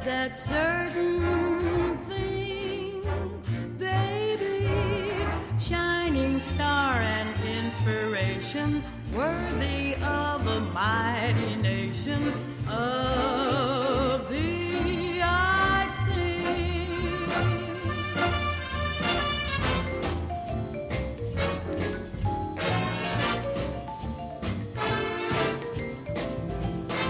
that certain thing, baby, shining star and inspiration, worthy of a mighty nation.